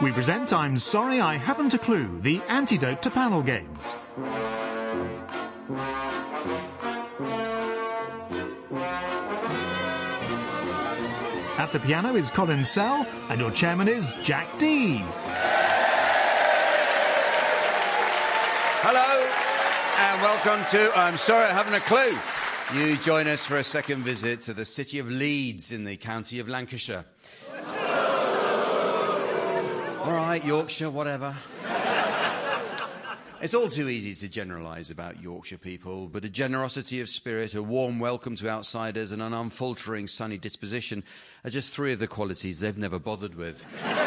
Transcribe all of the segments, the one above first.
we present I'm Sorry I Haven't a Clue, the antidote to panel games. At the piano is Colin Sell, and your chairman is Jack Dee. Hello, and welcome to I'm Sorry I Haven't a Clue. You join us for a second visit to the city of Leeds in the county of Lancashire. All right, Yorkshire, whatever. It's all too easy to generalise about Yorkshire people, but a generosity of spirit, a warm welcome to outsiders and an unfaltering sunny disposition are just three of the qualities they've never bothered with.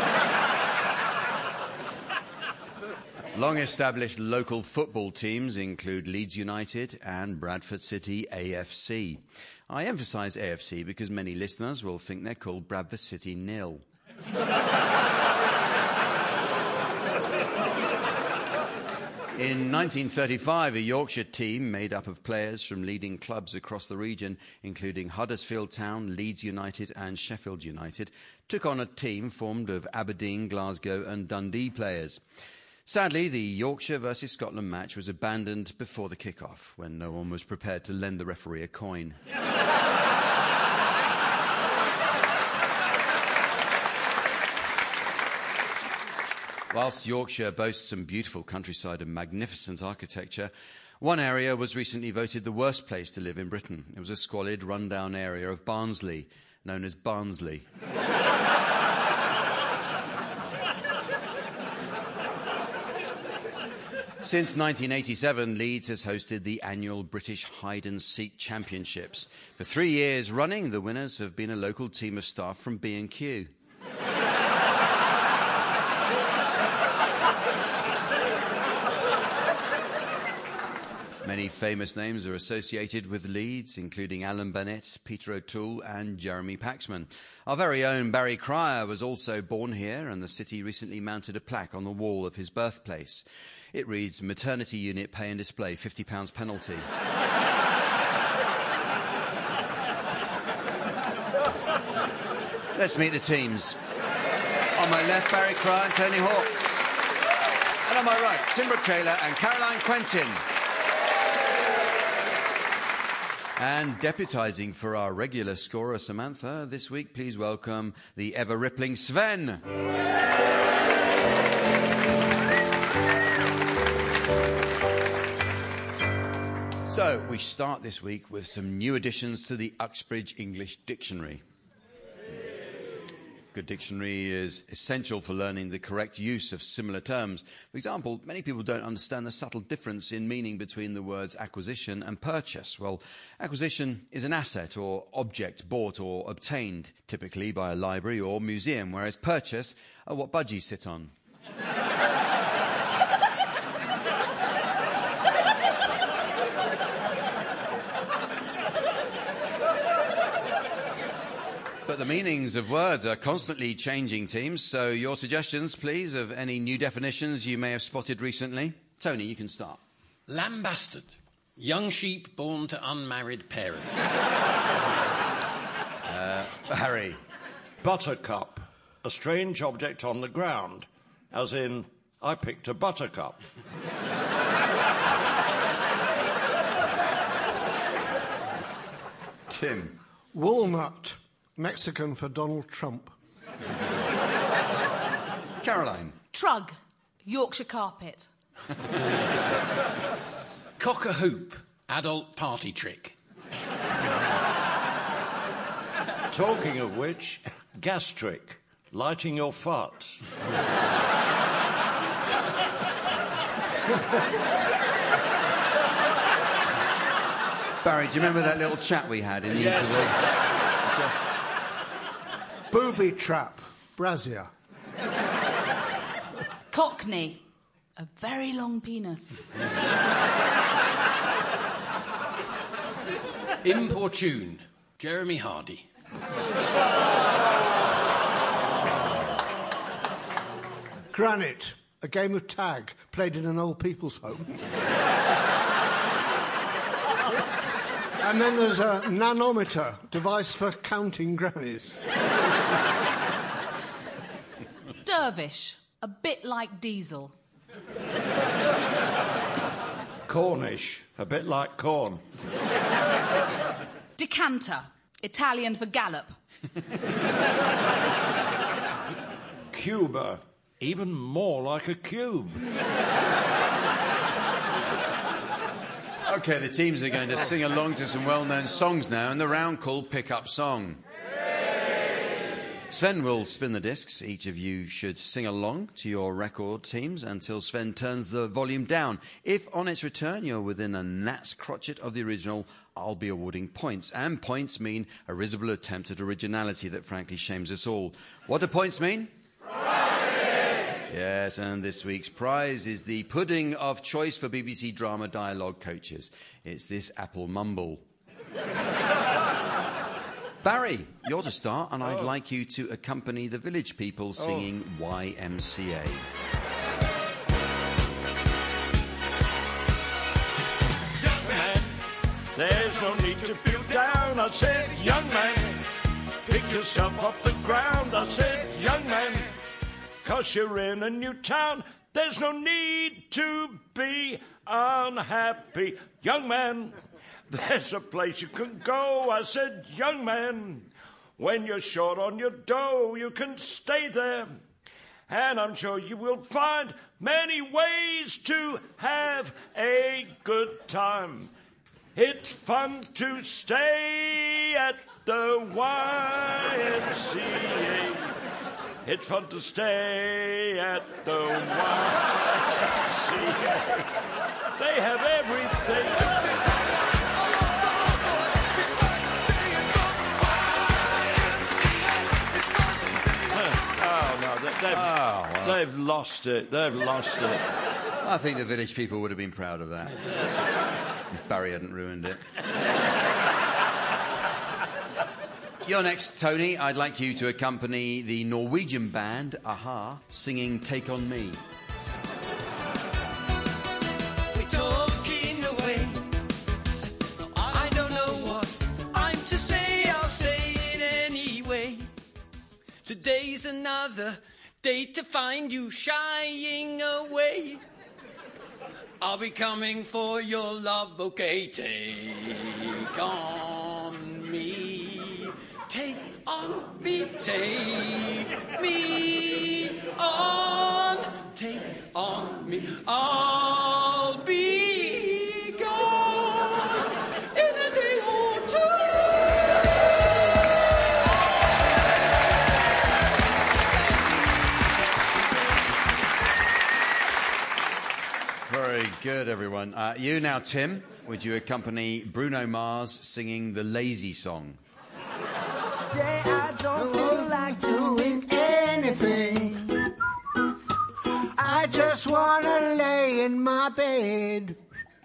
Long-established local football teams include Leeds United and Bradford City AFC. I emphasise AFC because many listeners will think they're called Bradford City 0. In 1935, a Yorkshire team made up of players from leading clubs across the region, including Huddersfield Town, Leeds United and Sheffield United, took on a team formed of Aberdeen, Glasgow and Dundee players. Sadly, the Yorkshire versus Scotland match was abandoned before the kick-off, when no one was prepared to lend the referee a coin. Whilst Yorkshire boasts some beautiful countryside and magnificent architecture, one area was recently voted the worst place to live in Britain. It was a squalid, run-down area of Barnsley, known as Barnsley. Since 1987, Leeds has hosted the annual British Hide-and-Seek Championships. For 3 years running, the winners have been a local team of staff from B&Q. Many famous names are associated with Leeds, including Alan Bennett, Peter O'Toole and Jeremy Paxman. Our very own Barry Cryer was also born here, and the city recently mounted a plaque on the wall of his birthplace. It reads, "Maternity unit pay and display, £50 penalty." Let's meet the teams. On my left, Barry Cryer and Tony Hawks. And on my right, Tim Brooke-Taylor and Caroline Quentin. And deputising for our regular scorer, Samantha, this week, please welcome the ever-rippling Sven. So, we start this week with some new additions to the Uxbridge English Dictionary. Good dictionary is essential for learning the correct use of similar terms. For example, many people don't understand the subtle difference in meaning between the words acquisition and purchase. Well, acquisition is an asset or object bought or obtained, typically by a library or museum, whereas purchase are what budgies sit on. But the meanings of words are constantly changing, teams, so your suggestions, please, of any new definitions you may have spotted recently. Tony, you can start. Lambasted. Young sheep born to unmarried parents. Harry. Buttercup. A strange object on the ground. As in, I picked a buttercup. Tim. Walnut. Mexican for Donald Trump. Caroline. Trug. Yorkshire carpet. Cock-a-hoop. Adult party trick. Talking of which, gastric. Lighting your farts. Barry, do you remember that little chat we had in the interval? Booby trap. Brassiere. Cockney. A very long penis. Importune. Jeremy Hardy. Granite. A game of tag played in an old people's home. And then there's a nanometer, device for counting grannies. Dervish. A bit like diesel. Cornish, a bit like corn. Decanter, Italian for gallop. Cuba, even more like a cube. OK, the teams are going to sing along to some well-known songs now in the round called Pick Up Song. Sven will spin the discs. Each of you should sing along to your record teams until Sven turns the volume down. If on its return you're within a gnat's crotchet of the original, I'll be awarding points. And points mean a risible attempt at originality that frankly shames us all. What do points mean? Prizes! Yes, and this week's prize is the pudding of choice for BBC drama dialogue coaches. It's this apple mumble. Barry, you're to start, and I'd like you to accompany the village people singing YMCA. Young man, there's no need to feel down. I said, young man, pick yourself off the ground. I said, young man, 'cause you're in a new town. There's no need to be unhappy. Young man, there's a place you can go. I said, young man, when you're short on your dough, you can stay there. And I'm sure you will find many ways to have a good time. It's fun to stay at the YMCA. It's fun to stay at the YMCA. They have everything. They've lost it. They've lost it. I think the village people would have been proud of that. If Barry hadn't ruined it. You're next, Tony. I'd like you to accompany the Norwegian band, Aha, singing Take On Me. We're talking away. I don't know what I'm to say. I'll say it anyway. Today's another day to find you shying away. I'll be coming for your love, okay? Take on me. Take on me. Take me on. Take on me. I'll be gone in a day or two. Very good, everyone. You now, Tim, would you accompany Bruno Mars singing the Lazy Song? Today I don't feel like doing anything. I just want to lay in my bed.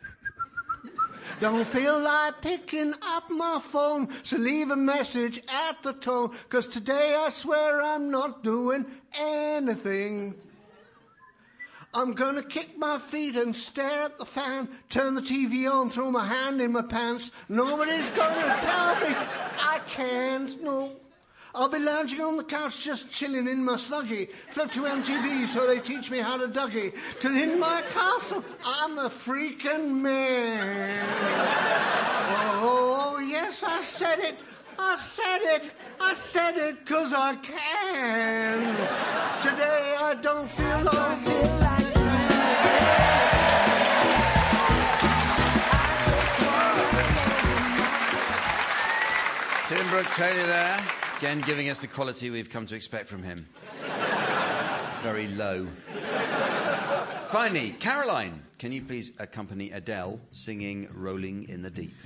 Don't feel like picking up my phone, so leave a message at the tone, 'cause today I swear I'm not doing anything. I'm gonna kick my feet and stare at the fan, turn the TV on, throw my hand in my pants. Nobody's gonna tell me I can't, no. I'll be lounging on the couch just chilling in my sluggy. Flip to MTV so they teach me how to Dougie. 'Cause in my castle, I'm a freaking man. Oh, yes, I said it. I said it. I said it 'cause I can. Today I don't feel like Tim Brooke Taylor there, again giving us the quality we've come to expect from him. Very low. Finally, Caroline, can you please accompany Adele singing Rolling in the Deep?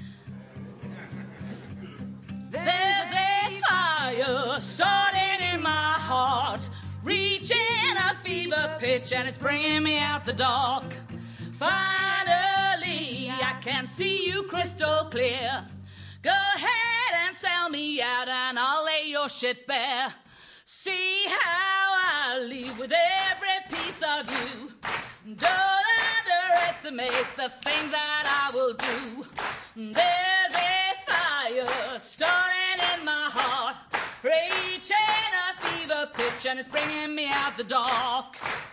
There's a fire starting in my heart, reaching a fever pitch, and it's bringing me out the dark. Finally, I can see you crystal clear. Go ahead and sell me out and I'll lay your shit bare. See how I leave with every piece of you. Don't underestimate the things that I will do. There's a fire starting in my heart, reaching a fever pitch, and it's bringing me out the dark.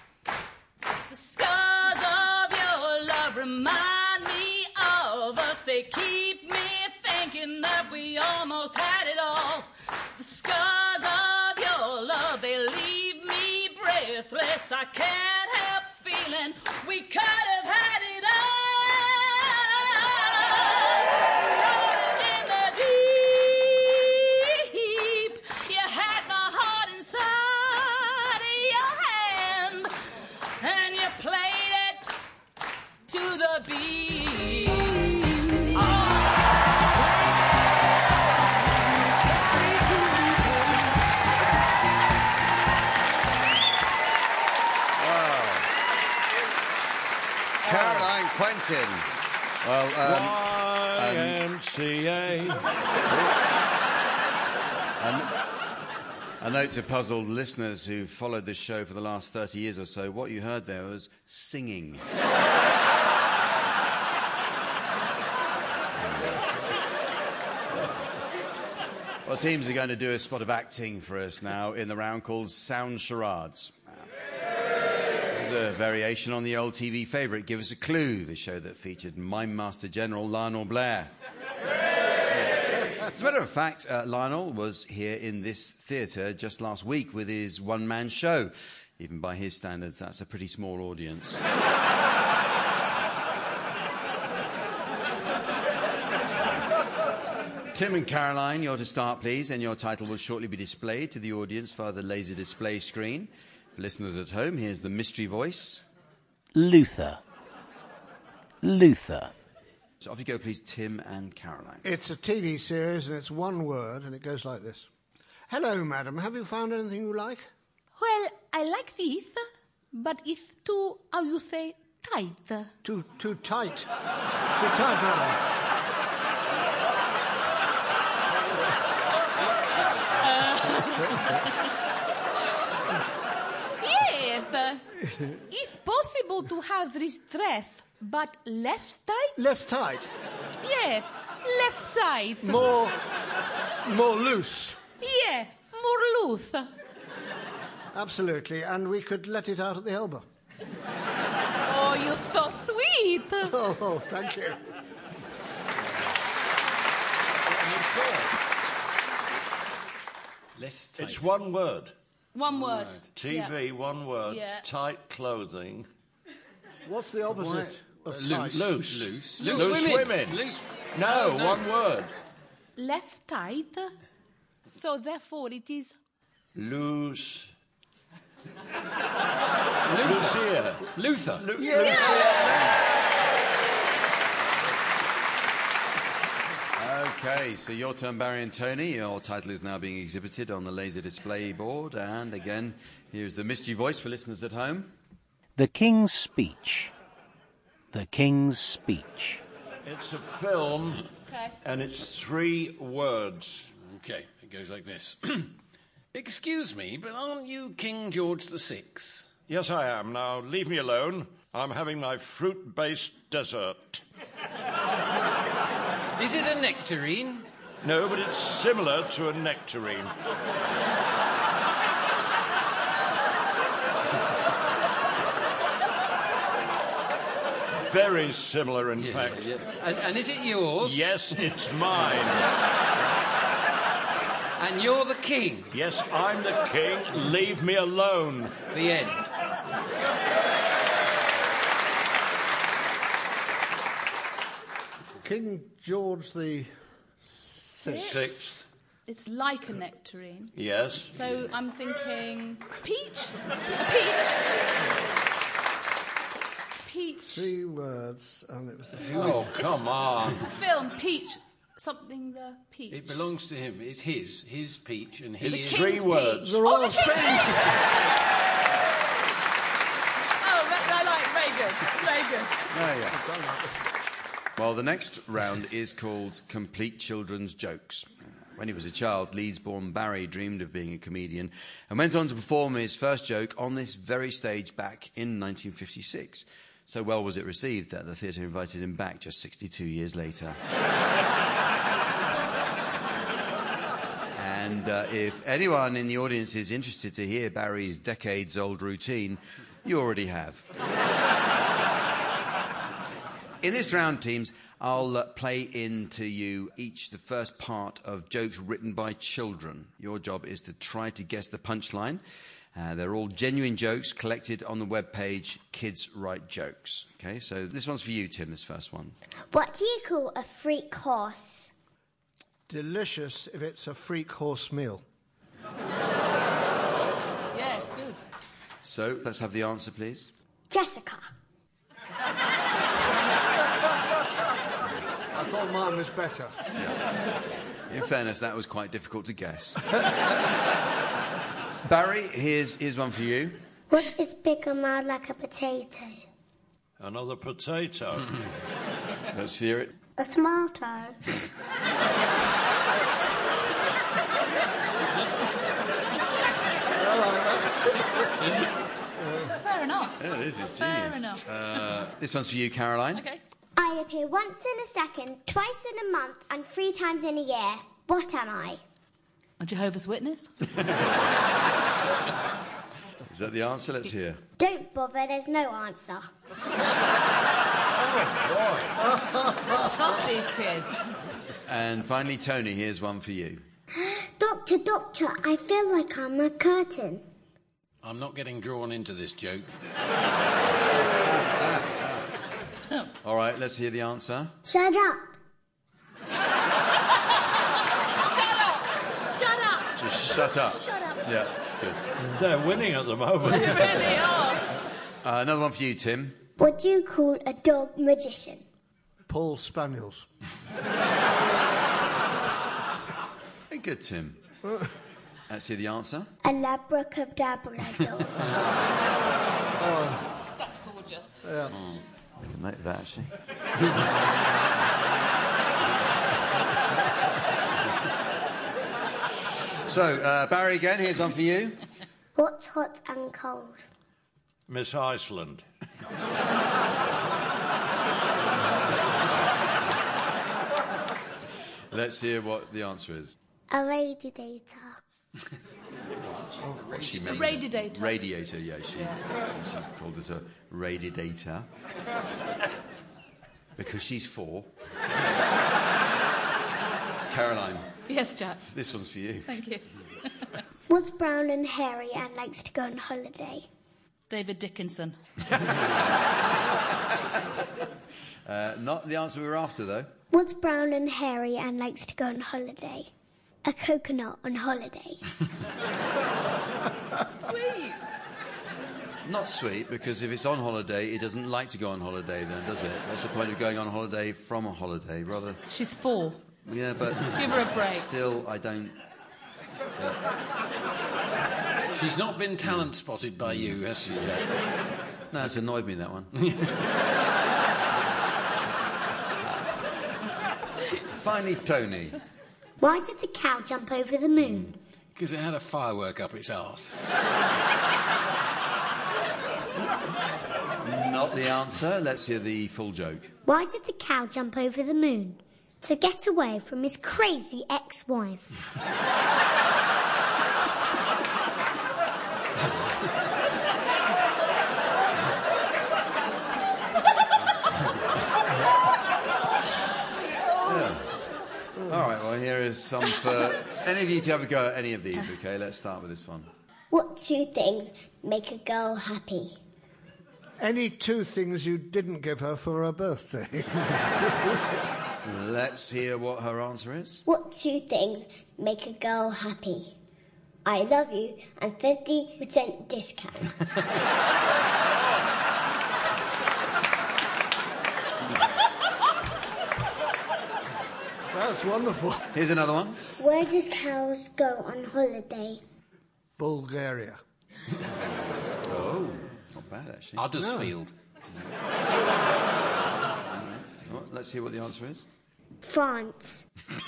scars of your love remind me of us. They keep me thinking that we almost had it all. The scars of your love, they leave me breathless. I can't help feeling we could have had it all. Rolling in the deep, you had my heart inside of your hand, and you played it to the beat. Caroline Quentin. Well, YMCA. a note to puzzled listeners who followed this show for the last 30 years or so. What you heard there was singing. Well, teams are going to do a spot of acting for us now in the round called Sound Charades. This is a variation on the old TV favourite, Give Us a Clue, the show that featured Mime Master General Lionel Blair. As a matter of fact, Lionel was here in this theatre just last week with his one-man show. Even by his standards, that's a pretty small audience. Tim and Caroline, you're to start, please, and your title will shortly be displayed to the audience via the laser display screen. For listeners at home, here's the mystery voice. Luther. Luther. So off you go, please, Tim and Caroline. It's a TV series and it's one word and it goes like this. Hello, madam. Have you found anything you like? Well, I like this, but it's too, how you say, tight. Too tight. Too tight, madam. Yes, it's possible to have this dress, but less tight? Less tight. Yes, less tight. More loose. Yes, more loose. Absolutely, and we could let it out at the elbow. Oh, you're so sweet. Oh, thank you. Less tight. It's one word. One word. TV, Yeah. one word. Yeah. Tight clothing. What's the opposite of tight? Loose. Loose women. Loose. No, No. one word. Less tight, so therefore it is... Loose. Lucia. Luther. Okay, so your turn, Barry and Tony. Your title is now being exhibited on the laser display board. And again, here's the mystery voice for listeners at home. The King's Speech. The King's Speech. It's a film, Okay. and it's 3 words. Okay, it goes like this. Excuse me, but aren't you King George VI? Yes, I am. Now, leave me alone. I'm having my fruit-based dessert. Is it a nectarine? No, but it's similar to a nectarine. Very similar, in fact. Yeah. And is it yours? Yes, it's mine. And you're the king? Yes, I'm the king. Leave me alone. The end. King George the Sixth. It's like a nectarine. Yes. So I'm thinking peach? A peach? Peach. 3 words, and it was a Oh, come on. Film, peach. Something the peach. It belongs to him. It's his peach, and he It's is... 3 King's words. peach. The Royal the Springs. Oh, very good. Very good. There you go. Well, the next round is called Complete Children's Jokes. When he was a child, Leeds-born Barry dreamed of being a comedian and went on to perform his first joke on this very stage back in 1956. So well was it received that the theatre invited him back just 62 years later. And if anyone in the audience is interested to hear Barry's decades-old routine, You already have. In this round, teams, I'll play into you each the first part of jokes written by children. Your job is to try to guess the punchline. They're all genuine jokes collected on the webpage Kids Write Jokes. Okay, so this one's for you, Tim, this first one. What do you call a freak horse? Delicious if it's a freak horse meal. Yes, good. So, let's have the answer, please. Jessica. I thought mine was better. In fairness, that was quite difficult to guess. Barry, here's one for you. What is big and round like a potato? Another potato. Let's hear it. A tomato. Fair enough. Yeah, it is. It's Fair genius. enough. This one's for you, Caroline. Okay. I appear once in a second, twice in a month, and 3 times in a year. What am I? A Jehovah's Witness? Is that the answer? Let's hear. Don't bother, there's no answer. Stop these kids. And finally, Tony, here's one for you. Doctor, doctor, I feel like I'm a curtain. I'm not getting drawn into this joke. All right, let's hear the answer. Shut up. Shut up! Just shut up. Shut up. Yeah, good. They're winning at the moment. They really are. Another one for you, Tim. What do you call a dog magician? Paul Spaniels. Very good, Tim. Let's hear the answer. A labracadabra dog. That's gorgeous. Yeah. I can make that, actually. So, Barry again, here's one for you. What's hot and cold? Miss Iceland. Let's hear what the answer is. A radiator. What she means. Radiator. Radiator, yeah. She called it a radiator. Because she's 4. Caroline. Yes, Jack. This one's for you. Thank you. What's brown and hairy and likes to go on holiday? David Dickinson. Not the answer we were after, though. What's brown and hairy and likes to go on holiday? A coconut on holiday. Sweet. Not sweet, because if it's on holiday, it doesn't like to go on holiday then, does it? What's the point of going on holiday from a holiday? Rather... She's 4. Yeah, but... Give her a break. Still, I don't... She's not been talent spotted by you, has she, Jack? No, it's annoyed me, that one. Finally, Tony. Why did the cow jump over the moon? Because it had a firework up its arse. Not the answer. Let's hear the full joke. Why did the cow jump over the moon? To get away from his crazy ex-wife. All right, well, here is some for any of you to have a go at any of these, okay? Let's start with this one. What 2 things make a girl happy? Any 2 things you didn't give her for her birthday? Let's hear what her answer is. What 2 things make a girl happy? I love you and 50% discount. That's wonderful. Here's another one. Where does cows go on holiday? Bulgaria. Oh, not bad, actually. Huddersfield. Oh, let's hear what the answer is. France.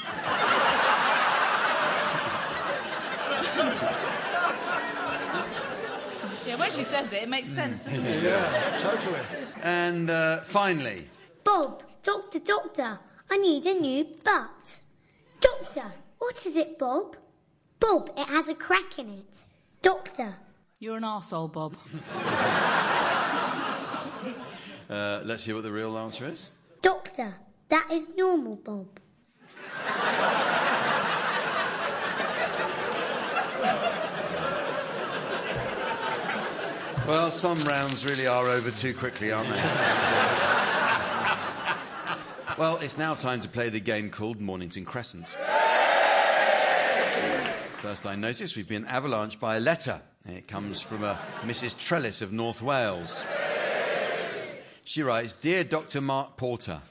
Yeah, when she says it, it makes sense, doesn't it? Yeah, totally. And finally... Bob, doctor, doctor, I need a new butt. Doctor, what is it, Bob? Bob, it has a crack in it. Doctor, You're an arsehole, Bob. Let's hear what the real answer is. Doctor, that is normal, Bob. Well, some rounds really are over too quickly, aren't they? Well, it's now time to play the game called Mornington Crescent. First I notice we've been avalanched by a letter. It comes from a Mrs. Trellis of North Wales. She writes, "Dear Dr. Mark Porter,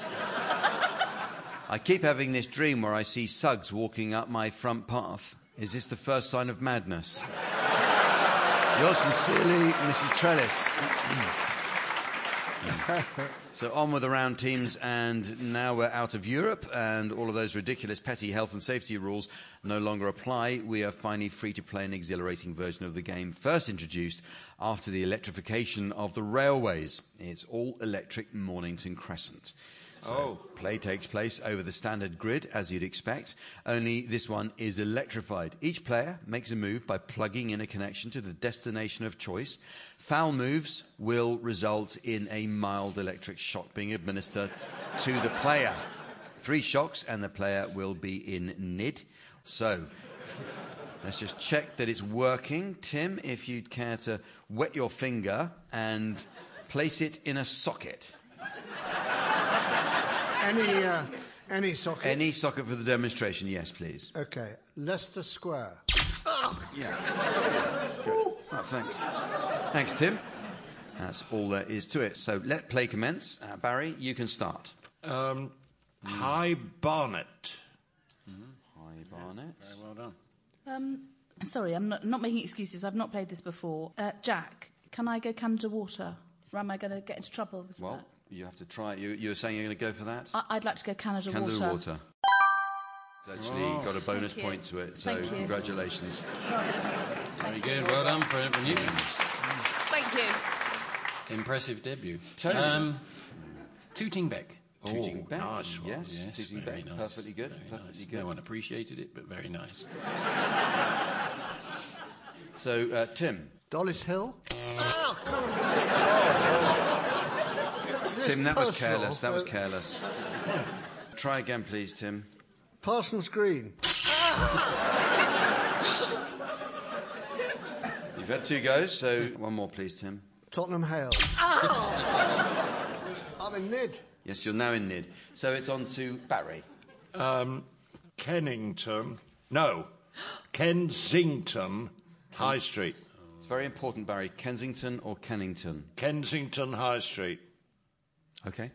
I keep having this dream where I see Suggs walking up my front path. Is this the first sign of madness? Yours sincerely, Mrs. Trellis." So on with the round teams, and now we're out of Europe, and all of those ridiculous petty health and safety rules no longer apply. We are finally free to play an exhilarating version of the game first introduced after the electrification of the railways. It's all-electric Mornington Crescent. So play takes place over the standard grid, as you'd expect, only this one is electrified. Each player makes a move by plugging in a connection to the destination of choice. Foul moves will result in a mild electric shock being administered to the player. 3 shocks and the player will be in NID. So let's just check that it's working. Tim, if you'd care to wet your finger place it in a socket. Any socket? Any socket for the demonstration, yes, please. Okay, Leicester Square. Yeah. Good. Oh, thanks. Thanks, Tim. That's all there is to it. So let play commence. Barry, you can start. High Barnet. High Barnet. Very well done. Sorry, I'm not making excuses. I've not played this before. Jack, can I go Canada Water? Or am I going to get into trouble with that? You have to try it. You're saying you're going to go for that? I'd like to go Canada Water. Canada Water. It's actually got a bonus point to it, so congratulations. Very good. Well done for Newtons. Thank you. Impressive debut. Tooting Beck. Tooting Beck. Nice one. Yes, Tooting very Beck. nice. Perfectly good. Very Perfectly nice. good. No one appreciated it, but very nice. So, Tim. Dollis Hill. Tim, that was careless. That was careless. Try again, please, Tim. Parsons Green. You've had 2 goes, so one more, please, Tim. Tottenham Hale. I'm in NID. Yes, you're now in NID. So it's on to Barry. Kensington High Street. It's very important, Barry. Kensington or Kennington? Kensington High Street. Okay.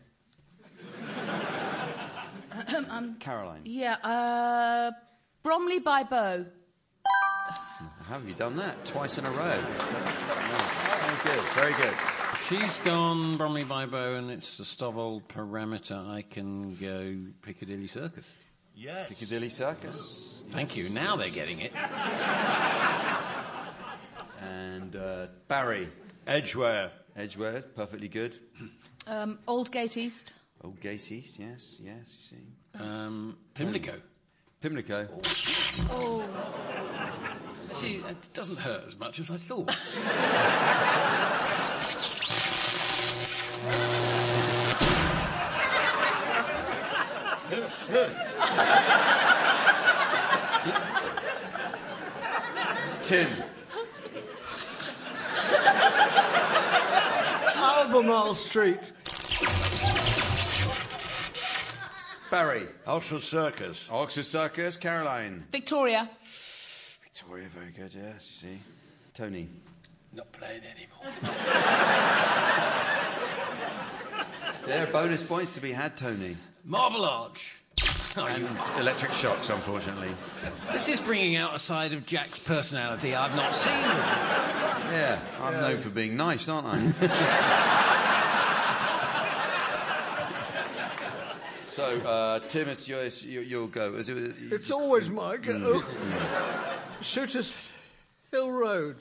Caroline. Yeah, Bromley by Bow. How have you done that? Twice in a row. Very good, very good. She's gone Bromley by Bow, and it's the Stovall parameter. I can go Piccadilly Circus. Yes. Piccadilly Circus. Thank you. Now they're getting it. And Barry. Edgware. Edgware, perfectly good. Aldgate East. Aldgate East, yes, you see. Pimlico. Pimlico. Oh. See, it doesn't hurt as much as I thought. Tim. Albemarle Street. Barry. Oxford Circus. Oxford Circus. Caroline. Victoria. Victoria, very good, yes, you see. Tony. Not playing anymore. There are bonus points to be had, Tony. Marble Arch. And electric shocks, unfortunately. This is bringing out a side of Jack's personality I've not seen before. Yeah, I'm known for being nice, aren't I? So, Tim, it's yours. You'll go. It's always my go. Shooters Hill Road.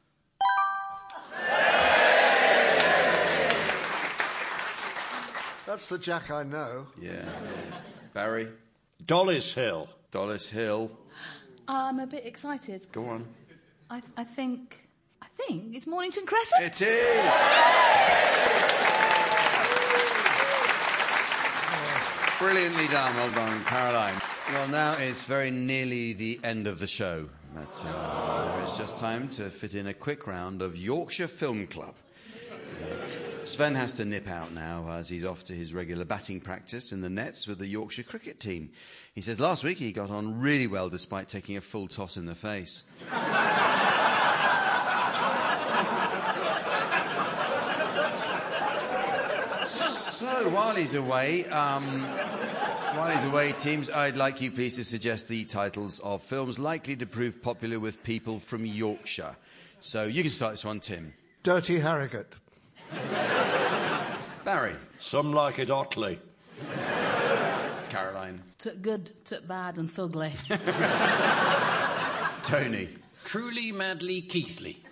That's the Jack I know. Yeah, yes. Barry. Dollis Hill. Dollis Hill. I'm a bit excited. Go on. I think think it's Mornington Crescent. It is! Brilliantly done. Well done, Caroline. Well, now it's very nearly the end of the show. But there is just time to fit in a quick round of Yorkshire Film Club. Sven has to nip out now as he's off to his regular batting practice in the nets with the Yorkshire cricket team. He says last week he got on really well despite taking a full toss in the face. So while he's away, teams, I'd like you please to suggest the titles of films likely to prove popular with people from Yorkshire. So you can start this one, Tim. Dirty Harrogate. Barry. Some Like It Hotly. Caroline. Took good, took bad and thugly. Tony. Truly, madly, Keithley.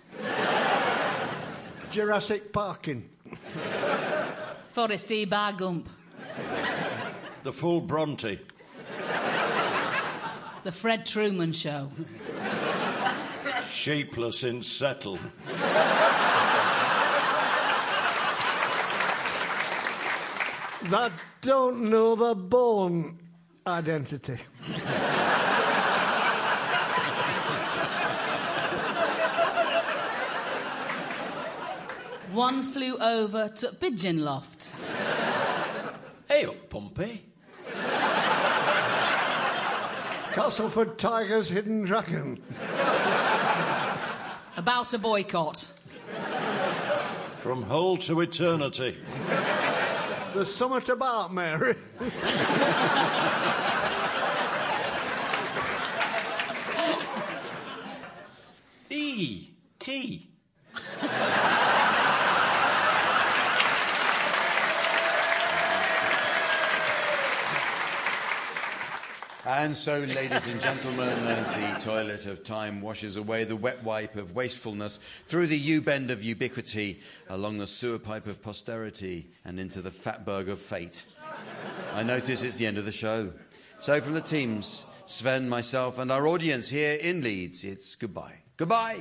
Jurassic Parkin. Forest E. Bargump. The Full Bronte. The Fred Truman Show. Sheepless in Settle. That don't know the Bourne Identity. One Flew Over to Pigeon Loft. Hey up, Pompey. Castleford Tiger's Hidden Dragon. About a Boycott. From Hull to Eternity. There's something about Mary. E.T. And so, ladies and gentlemen, as the toilet of time washes away the wet wipe of wastefulness through the U-bend of ubiquity, along the sewer pipe of posterity, and into the fatberg of fate, I notice it's the end of the show. So from the teams, Sven, myself, and our audience here in Leeds, it's goodbye. Goodbye!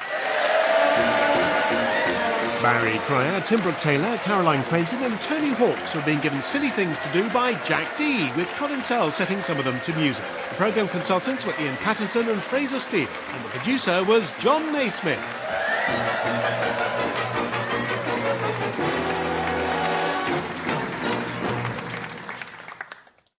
Barry Cryer, Tim Brooke-Taylor, Caroline Crazen and Tony Hawks were being given silly things to do by Jack Dee, with Colin Sell setting some of them to music. The programme consultants were Ian Pattinson and Fraser Steele, and the producer was John Naismith.